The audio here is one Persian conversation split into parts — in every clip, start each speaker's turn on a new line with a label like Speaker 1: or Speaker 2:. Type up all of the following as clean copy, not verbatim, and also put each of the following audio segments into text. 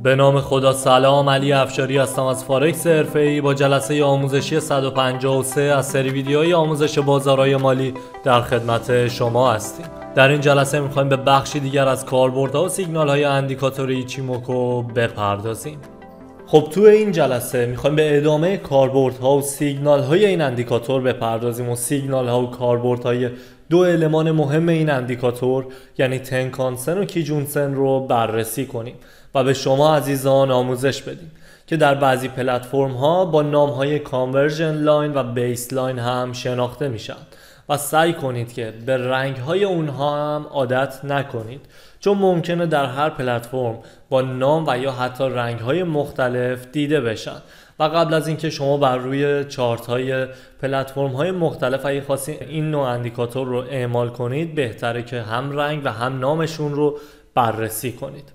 Speaker 1: به نام خدا. سلام، علی افشاری هستم از فارکس حرفه‌ای با جلسه آموزشی 153 از سری ویدیوهای آموزش بازارهای مالی در خدمت شما هستیم. در این جلسه می‌خوایم به بخشی دیگر از کاربردها و سیگنال‌های اندیکاتور ایچیموکو بپردازیم. خب تو این جلسه می‌خوایم به ادامه کاربردها و سیگنال‌های این اندیکاتور بپردازیم و سیگنال‌ها و کاربردهای دو المان مهم این اندیکاتور یعنی تنکانسن و کیجونسن رو بررسی کنیم و به شما عزیزان آموزش بدیم که در بعضی پلتفرم ها با نام های کانورژن لاین و بیس لاین هم شناخته میشن و سعی کنید که به رنگ های اونها هم عادت نکنید، چون ممکنه در هر پلتفرم با نام و یا حتی رنگ های مختلف دیده بشن و قبل از اینکه شما بر روی چارت های پلتفرم های مختلف اگه خواستین این نوع اندیکاتور رو اعمال کنید، بهتره که هم رنگ و هم نامشون رو بررسی کنید.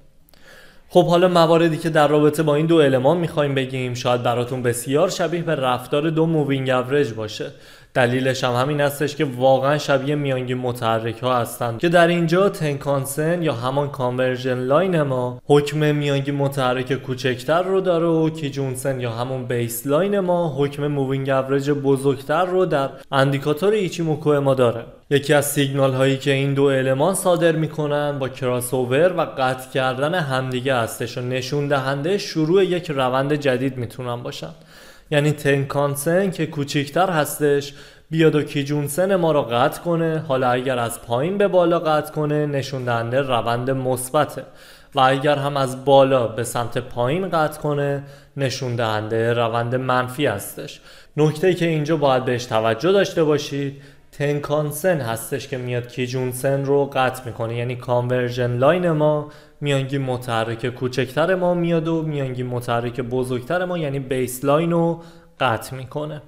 Speaker 1: خب حالا مواردی که در رابطه با این دو المان میخوایم بگیم شاید براتون بسیار شبیه به رفتار دو مووینگ اوریج باشه. دلیلش هم همین هستش که واقعا شبیه میانگین متحرک ها هستند که در اینجا تنکانسن یا همان کانورژن لاین ما حکم میانگین متحرک کوچکتر رو داره و کیجونسن یا همون بیس لاین ما حکم مووینگ اوریج بزرگتر رو در اندیکاتور ایچیموکو ما داره. یکی از سیگنال هایی که این دو المان صادر میکنن با کراس اوور و قطع کردن همدیگه هستش و نشون دهنده شروع یک روند جدید میتونن باشن. یعنی تنکانسن که کوچیکتر هستش بیاد و کیجونسن ما رو قطع کنه، حالا اگر از پایین به بالا قطع کنه نشون دهنده روند مثبته و اگر هم از بالا به سمت پایین قطع کنه نشون دهنده روند منفی هستش. نکته‌ای که اینجا باید بهش توجه داشته باشید، تنکانسن هستش که میاد کیجونسن رو قطع میکنه، یعنی کانورژن لاین ما میانگین متحرک کوچکتر ما میاد و میانگین متحرک بزرگتر ما یعنی بیس لاین رو قطع میکنه.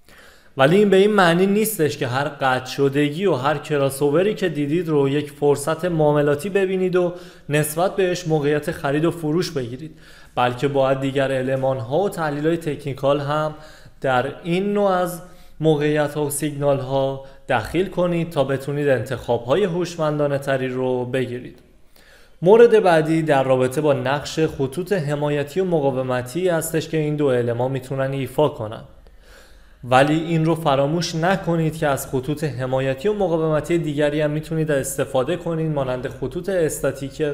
Speaker 1: ولی این به این معنی نیستش که هر قطع شدگی و هر کراس اووری که دیدید رو یک فرصت معاملاتی ببینید و نسبت بهش موقعیت خرید و فروش بگیرید، بلکه باید دیگر المان ها و تحلیل های تکنیکال هم در این نوع از موقعیت ها و سیگنال ها دخیل کنید تا بتونید انتخاب های هوشمندانه تری رو بگیرید. مورد بعدی در رابطه با نقش خطوط حمایتی و مقاومتی هستش که این دو المان میتونن ایفا کنن. ولی این رو فراموش نکنید که از خطوط حمایتی و مقاومتی دیگری هم میتونید استفاده کنید، مانند خطوط استاتیک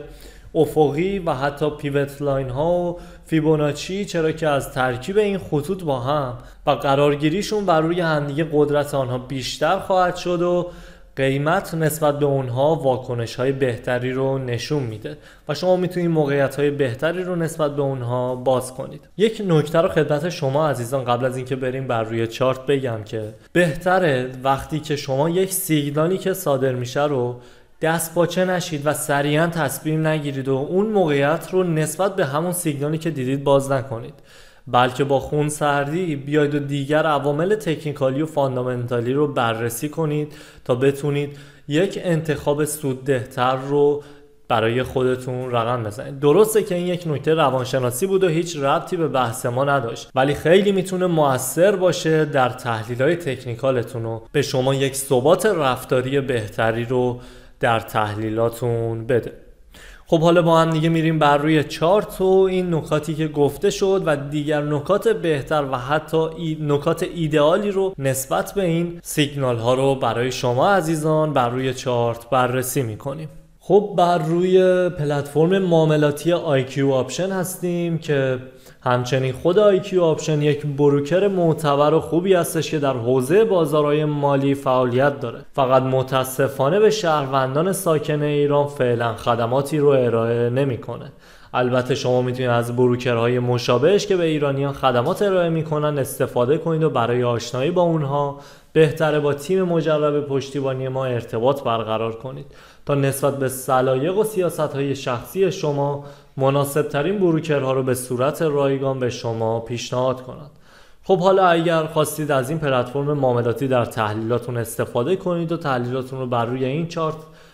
Speaker 1: افقی و حتی پیوت لاین ها و فیبوناچی، چرا که از ترکیب این خطوط با هم و قرارگیریشون بر روی همدیگه قدرت آنها بیشتر خواهد شد و قیمت نسبت به اونها واکنش های بهتری رو نشون میده و شما میتونید موقعیت های بهتری رو نسبت به اونها باز کنید. یک نکته رو خدمت شما عزیزان قبل از اینکه بریم بر روی چارت بگم که بهتره وقتی که شما یک سیگنالی که صادر میشه رو دست باچه نشید و سریعا تصمیم نگیرید و اون موقعیت رو نسبت به همون سیگنالی که دیدید باز نکنید، بلکه با خونسردی بیاید و دیگر عوامل تکنیکالی و فاندامنتالی رو بررسی کنید تا بتونید یک انتخاب سوددهتر رو برای خودتون رقم بزنید. درسته که این یک نکته روانشناسی بود و هیچ ربطی به بحث ما نداشت، ولی خیلی میتونه مؤثر باشه در تحلیل‌های تکنیکالتون و به شما یک ثبات رفتاری بهتری رو در تحلیلاتون بده. خب حالا با هم دیگه میریم بر روی چارت و این نکاتی که گفته شد و دیگر نکات بهتر و حتی نکات ایدئالی رو نسبت به این سیگنال ها رو برای شما عزیزان بر روی چارت بررسی میکنیم. خب بر روی پلتفرم معاملاتی IQ Option هستیم که همچنین خود IQ Option یک بروکر معتبر و خوبی هستش که در حوزه بازارهای مالی فعالیت داره، فقط متاسفانه به شهروندان ساکن ایران فعلا خدماتی رو ارائه نمیکنه. البته شما میتونید از بروکرهای مشابهش که به ایرانیان خدمات ارائه میکنن استفاده کنید و برای آشنایی با اونها بهتره با تیم مجرب پشتیبانی ما ارتباط برقرار کنید تا نسبت به سلایق و سیاست‌های شخصی شما مناسب ترین بروکرها رو به صورت رایگان به شما پیشنهاد کنند. خب حالا اگر خواستید از این پلتفرم معاملاتی در تحلیلاتون استفاده کنید و تحلیلاتون رو بر روی این چارت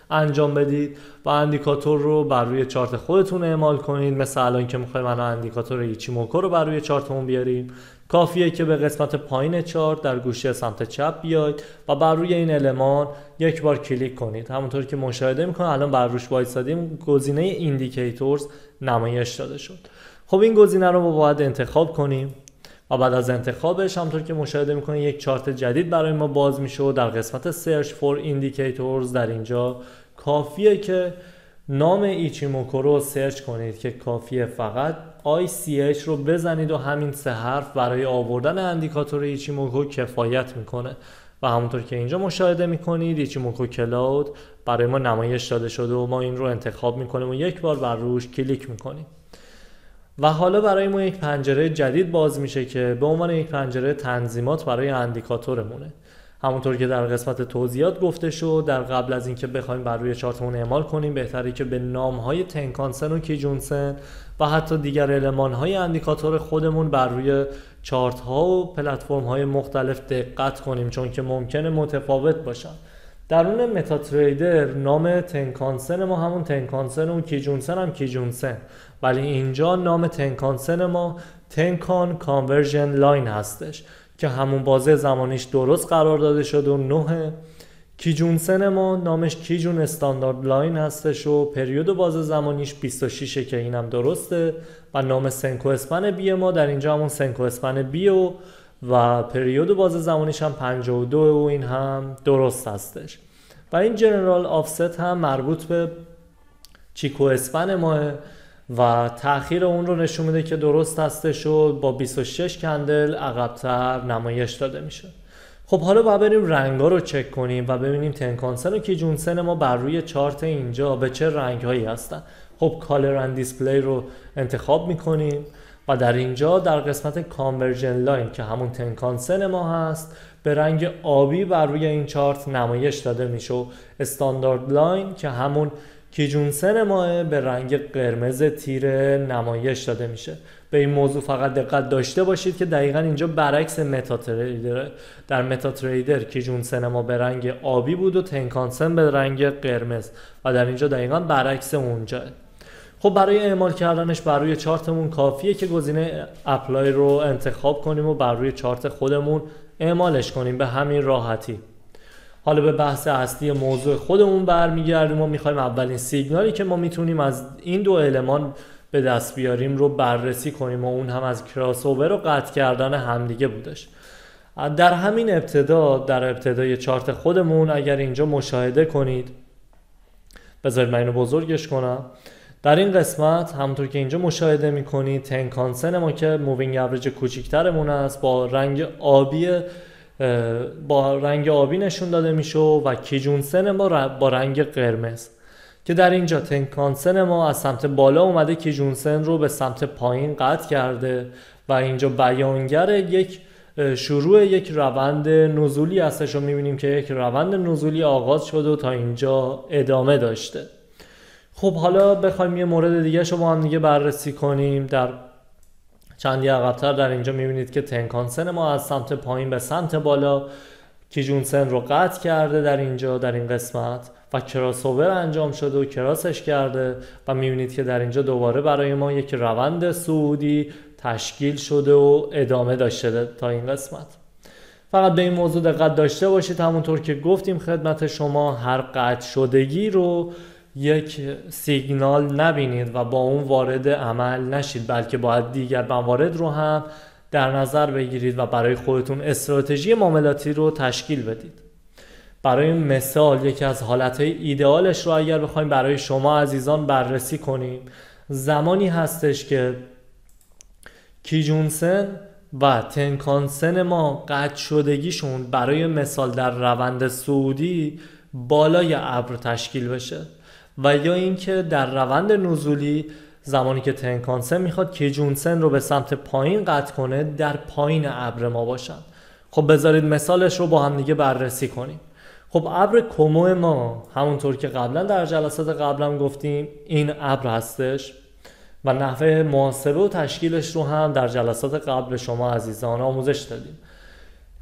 Speaker 1: انجام بدید و اندیکاتور رو بر روی چارت خودتون اعمال کنید. مثل الان که میخوایم الان اندیکاتور ایچیموکو رو بر روی چارتمون بیاریم، کافیه که به قسمت پایین چارت در گوشه سمت چپ بیاید و بر روی این المان یک بار کلیک کنید. همونطور که مشاهده میکنید الان بر روش وایسادیم، گزینه ایندیکیتورز نمایش داده شد. خب این گزینه رو باید انتخاب کنیم و بعد از انتخابش همونطور که مشاهده میکنید یک چارت جدید برای ما باز میشه و در قسمت Search for Indicators در اینجا کافیه که نام ایچیموکو رو سرچ کنید که کافیه فقط ICH رو بزنید و همین 3 حرف برای آوردن اندیکاتور ایچیموکو کفایت میکنه و همونطور که اینجا مشاهده میکنید ایچیموکو کلاود برای ما نمایش داده شده و ما این رو انتخاب میکنیم و یک بار بر روش کلیک میکنیم و حالا برای ما یک پنجره جدید باز میشه که به عنوان یک پنجره تنظیمات برای اندیکاتورمونه. همونطور که در قسمت توضیحات گفته شد، در قبل از اینکه بخوایم بر روی چارتمون اعمال کنیم بهتره که به نام‌های تنکانسن و کیجونسن و حتی دیگر المان‌های اندیکاتور خودمون بر روی چارت‌ها و پلتفرم‌های مختلف دقت کنیم، چون که ممکنه متفاوت باشن. درون متا تریدر نام تنکانسن ما همون تنکانسن و کیجونسن هم کیجونسن، ولی اینجا نام تنکانسن ما تنکان کانورژن لاین هستش که همون بازه زمانیش درست قرار داده شده و 9. کیجونسن ما نامش کیجون استاندارد لاین هستش و پریود بازه زمانیش 26 که اینم درسته و نام سنکو اسپن بی ما در اینجا همون سنکو اسپن بی و پریود بازه زمانیش هم 52 و این هم درست هستش و این جنرال آفست هم مربوط به چیکو اسپن ماه و تأخیر اون رو نشون میده که درست هستش و با 26 کندل عقب‌تر نمایش داده میشه. خب حالا باید بریم رنگا رو چک کنیم و ببینیم تنکانسن و کیجونسن ما بر روی چارت اینجا به چه رنگ‌هایی هستن. خب کالر اند دیسپلی رو انتخاب میکنیم و در اینجا در قسمت کانورژن لاین که همون تنکانسن ما هست به رنگ آبی بر روی این چارت نمایش داده میشه و استاندارد لاین که همون کیجونسن ما به رنگ قرمز تیره نمایش داده میشه. به این موضوع فقط دقت داشته باشید که دقیقا اینجا برعکس متا تریدر. در متا تریدر کیجونسن ما به رنگ آبی بود و تنکانسن به رنگ قرمز و در اینجا دقیقا برعکس اونجا. خب برای اعمال کردنش بر روی چارتمون کافیه که گزینه اپلای رو انتخاب کنیم و بر روی چارت خودمون اعمالش کنیم به همین راحتی. حالا به بحث اصلی موضوع خودمون برمیگردیم و میخوایم اولین سیگنالی که ما میتونیم از این دو المان به دست بیاریم رو بررسی کنیم و اون هم از کراس اوور و قطع کردن همدیگه بودش. در همین ابتدا، در ابتدای چارت خودمون اگر اینجا مشاهده کنید، بذارید من اینو بزرگش کنم، در این قسمت همونطور که اینجا مشاهده میکنید تنکانسن ما که مووینگ اوریج کوچیکترمون است با رنگ آبی نشون داده میشه و کیجونسن ما با رنگ قرمز که در اینجا تنکانسن ما از سمت بالا اومده کیجونسن رو به سمت پایین قطع کرده و اینجا بیانگر یک شروع یک روند نزولی هستش و میبینیم که یک روند نزولی آغاز شده و تا اینجا ادامه داشته. خب حالا بخوایم یه مورد دیگه رو با هم دیگه بررسی کنیم. در چندی عقب‌تر در اینجا میبینید که تنکانسن ما از سمت پایین به سمت بالا کیجونسن رو قطع کرده در اینجا در این قسمت و کراس اوور انجام شده و کراسش کرده و میبینید که در اینجا دوباره برای ما یک روند صعودی تشکیل شده و ادامه داشته تا این قسمت. فقط به این موضوع دقت داشته باشید، همونطور که گفتیم خدمت شما، هر قطع شدگی رو یک سیگنال نبینید و با اون وارد عمل نشید، بلکه باید دیگر موارد رو هم در نظر بگیرید و برای خودتون استراتژی معاملاتی رو تشکیل بدید. برای مثال یکی از حالتهای ایدئالش رو اگر بخوایم برای شما عزیزان بررسی کنیم، زمانی هستش که کیجونسن و تنکانسن ما قطع شدگیشون برای مثال در روند صعودی بالای ابر تشکیل بشه و یا اینکه در روند نزولی زمانی که تنکانسن میخواد کیجونسن رو به سمت پایین قطع کنه در پایین ابر ما باشن. خب بذارید مثالش رو با هم دیگه بررسی کنیم. خب ابر کومو ما همونطور که قبلا در جلسات قبلا گفتیم این ابر هستش و نحوه محاسبه و تشکیلش رو هم در جلسات قبل شما عزیزان آموزش دادیم.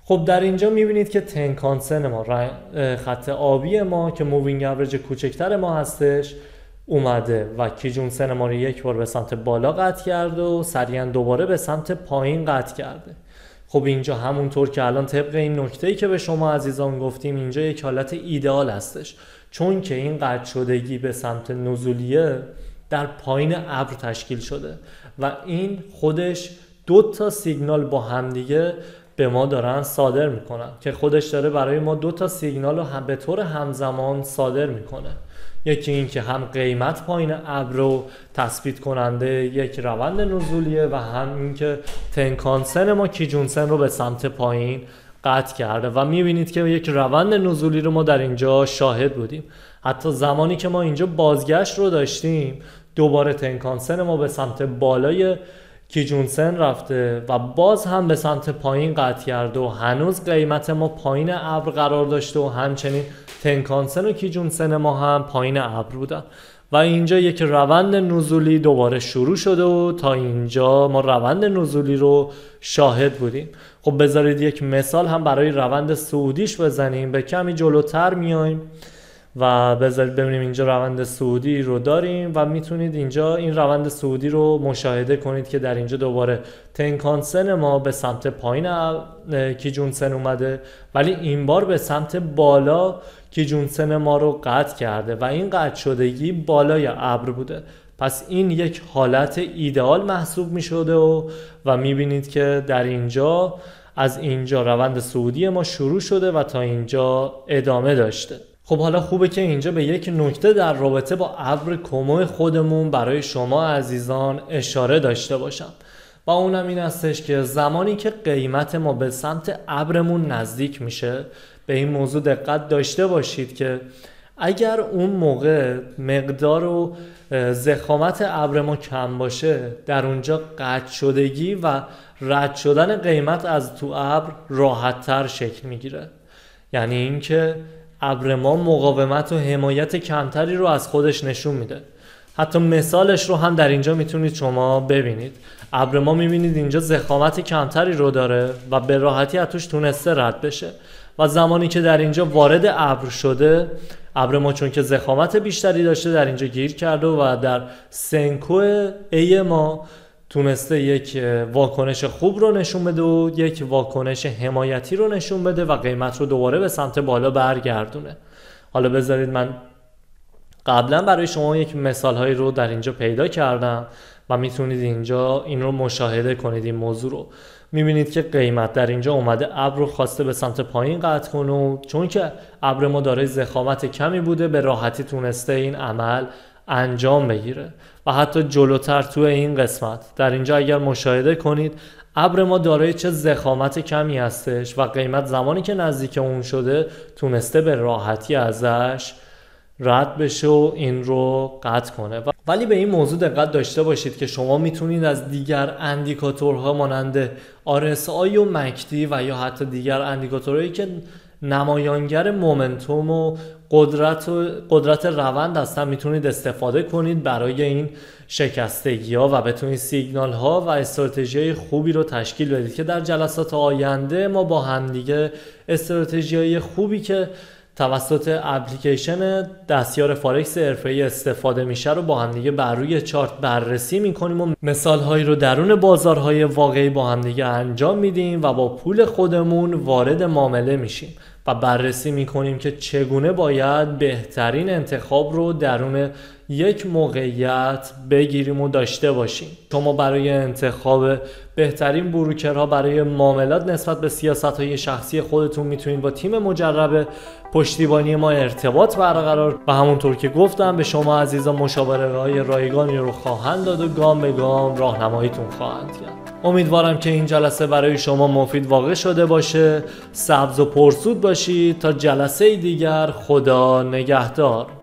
Speaker 1: خب در اینجا میبینید که تنکانسن ما، خط آبی ما که مووینگ اوریج کوچکتر ما هستش اومده و کیجونسن ما رو یک بار به سمت بالا قطع کرده و سریعا دوباره به سمت پایین قطع کرده. خب اینجا همونطور که الان طبق این نکته‌ای که به شما عزیزان گفتیم اینجا یک حالت ایدئال هستش، چون که این قطع شدگی به سمت نزولیه در پایین ابر تشکیل شده و این خودش 2 سیگنال با همدیگه به ما دارن صادر میکنن که خودش داره برای ما 2 سیگنال رو به طور همزمان صادر میکنه. یکی این که هم قیمت پایین ابر رو تثبیت کننده یک روند نزولیه و هم این که تنکانسن ما کیجونسن رو به سمت پایین قطع کرده و میبینید که یک روند نزولی رو ما در اینجا شاهد بودیم. حتی زمانی که ما اینجا بازگشت رو داشتیم دوباره تنکانسن ما به سمت بالای کیجونسن رفته و باز هم به سمت پایین قطع کرده و هنوز قیمت ما پایین ابر قرار داشته و همچنین تنکانسن و کیجونسن ما هم پایین ابر بودن و اینجا یک روند نزولی دوباره شروع شده و تا اینجا ما روند نزولی رو شاهد بودیم. خب بذارید یک مثال هم برای روند صعودیش بزنیم. به کمی جلوتر میایم و بذارید ببینیم اینجا روند صعودی رو داریم و میتونید اینجا این روند صعودی رو مشاهده کنید که در اینجا دوباره تنکانسن ما به سمت پایین کیجونسن اومده ولی این بار به سمت بالا کیجونسن ما رو قطع کرده و این قطع شدگی بالای ابر بوده. پس این یک حالت ایدئال محسوب می شده و میبینید که در اینجا از اینجا روند صعودی ما شروع شده و تا اینجا ادامه داشته. خب حالا خوبه که اینجا به یک نکته در رابطه با ابر کومو خودمون برای شما عزیزان اشاره داشته باشم و اونم این هستش که زمانی که قیمت ما به سمت ابرمون نزدیک میشه به این موضوع دقت داشته باشید که اگر اون موقع مقدار و ضخامت ابر ما کم باشه در اونجا قطع شدگی و رد شدن قیمت از تو ابر راحت تر شکل میگیره. یعنی اینکه ابر ما مقاومت و حمایت کمتری رو از خودش نشون میده. حتی مثالش رو هم در اینجا میتونید شما ببینید. ابر ما میبینید اینجا ضخامت کمتری رو داره و به راحتی از توش تونسته رد بشه و زمانی که در اینجا وارد ابر شده ابر ما چون که ضخامت بیشتری داشته در اینجا گیر کرده و در سنکو ای ما تونسته یک واکنش خوب رو نشون بده و یک واکنش حمایتی رو نشون بده و قیمت رو دوباره به سمت بالا برگردونه. حالا بذارید من قبلا برای شما یک مثال هایی رو در اینجا پیدا کردم و میتونید اینجا این رو مشاهده کنید. این موضوع رو میبینید که قیمت در اینجا اومده ابر رو خواسته به سمت پایین قطع کنه و چون که ابر ما دارای ضخامت کمی بوده به راحتی تونسته این عمل انجام بگیره. و حتی جلوتر توی این قسمت در اینجا اگر مشاهده کنید ابر ما دارای چه ضخامت کمی هستش و قیمت زمانی که نزدیک اون شده تونسته به راحتی ازش رد بشه و این رو قطع کنه. ولی به این موضوع دقت داشته باشید که شما میتونید از دیگر اندیکاتورها مانند RSI و MACD و یا حتی دیگر اندیکاتورهایی که نمایانگر مومنتوم و قدرت روند هستن میتونید استفاده کنید برای این شکستگی ها و بتونید سیگنال ها و استراتژی خوبی رو تشکیل بدید که در جلسات آینده ما با هم دیگه استراتژی خوبی که توسط اپلیکیشن دستیار فارکس حرفه‌ای استفاده میشه رو با هم دیگه بر روی چارت بررسی میکنیم و مثال هایی رو درون بازارهای واقعی با هم دیگه انجام میدیم و با پول خودمون وارد معامله میشیم و بررسی میکنیم که چگونه باید بهترین انتخاب رو درون یک موقعیت بگیریم و داشته باشیم. شما برای انتخاب بهترین بروکرها برای معاملات نسبت به سیاست‌های شخصی خودتون میتونید با تیم مجرب پشتیبانی ما ارتباط برقرار و همونطور که گفتم به شما عزیزان مشاوره‌های رایگانی رو خواهند داد و گام به گام راهنماییتون خواهند کرد. امیدوارم که این جلسه برای شما مفید واقع شده باشه. سبز و پرسود باشید تا جلسه دیگر. خدا نگهدار.